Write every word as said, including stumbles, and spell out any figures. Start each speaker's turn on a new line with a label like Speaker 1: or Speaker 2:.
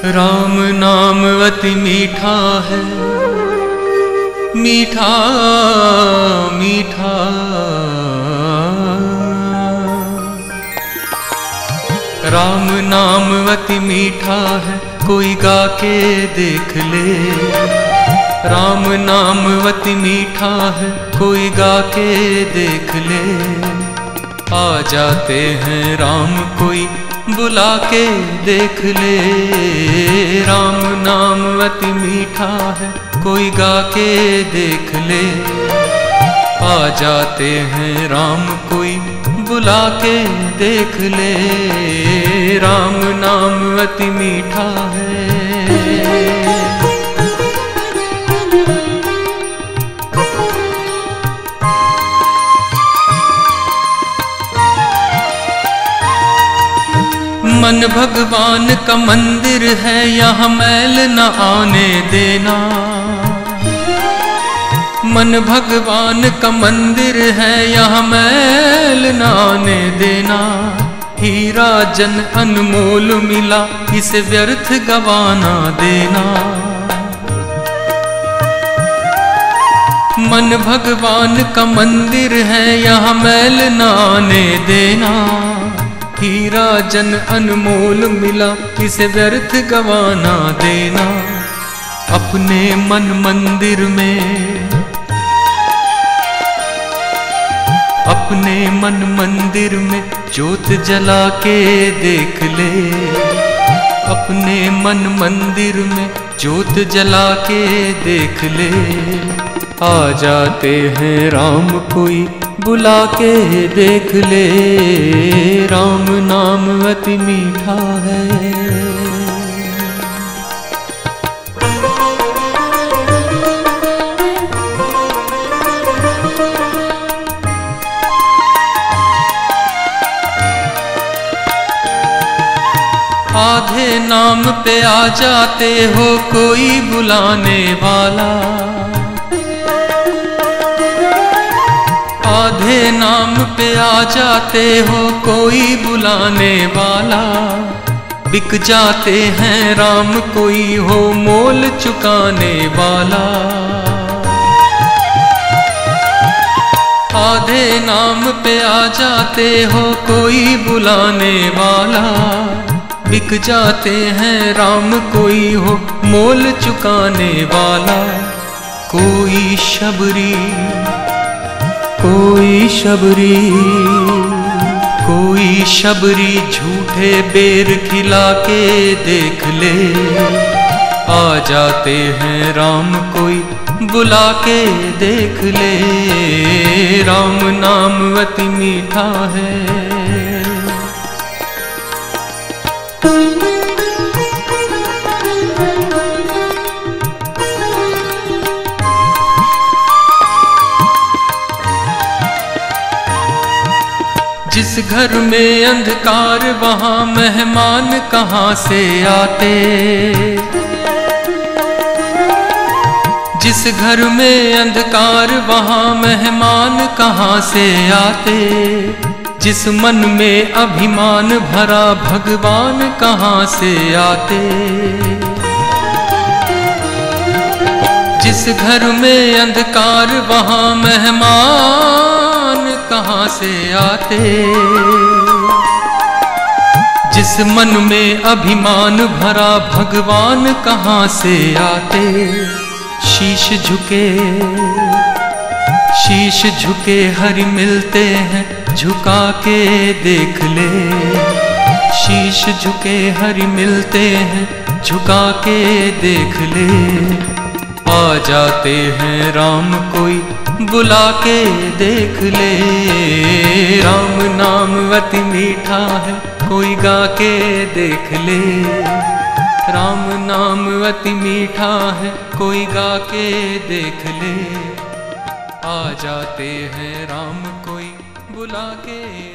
Speaker 1: राम नाम अति मीठा है, मीठा मीठा। राम नाम अति मीठा है, कोई गा के देख ले। राम नाम अति मीठा है, कोई गा के देख ले। आ जाते हैं राम कोई बुला के देख ले। राम नाम अति मीठा है, कोई गा के देख ले। आ जाते हैं राम कोई बुला के देख ले। राम नाम अति मीठा है। मन भगवान का मंदिर है, यहाँ मैल न आने देना। मन भगवान का मंदिर है, यहाँ मैल न आने देना। हीरा जन अनमोल मिला, इसे व्यर्थ गवाना देना। मन भगवान का मंदिर है, यहाँ मैल न आने देना। हीरा जन अनमोल मिला, इसे व्यर्थ गवाना देना। अपने मन मंदिर में, अपने मन मंदिर में ज्योत जला के देख ले। अपने मन मंदिर में ज्योत जला के देख ले। आ जाते हैं राम कोई बुला के देख ले। राम नाम अति मीठा है। आधे नाम पे आ जाते हो, कोई बुलाने वाला। आधे नाम पे आ जाते हो, कोई बुलाने वाला। बिक जाते हैं राम कोई हो मोल चुकाने वाला। आधे नाम पे आ जाते हो, कोई बुलाने वाला। बिक जाते हैं राम कोई हो मोल चुकाने वाला। कोई शबरी, कोई शबरी, कोई शबरी झूठे बेर खिला के देख ले। आ जाते हैं राम कोई बुला के देख ले। राम नाम अति मीठा है। जिस घर में अंधकार, वहाँ मेहमान कहाँ से आते। जिस घर में अंधकार, वहाँ मेहमान कहाँ से आते। जिस मन में अभिमान भरा, भगवान कहाँ से आते। जिस घर में अंधकार, वहाँ मेहमान कहाँ से आते। जिस मन में अभिमान भरा, भगवान कहाँ से आते। शीश झुके, शीश झुके हरि मिलते हैं, झुका के देख ले। शीश झुके हरि मिलते हैं, झुका के देख ले। आ जाते हैं राम कोई बुला के देख ले। राम नाम अति मीठा है, कोई गा के देख ले। राम नाम अति मीठा है, कोई गा के देख ले। आ जाते हैं राम कोई बुला के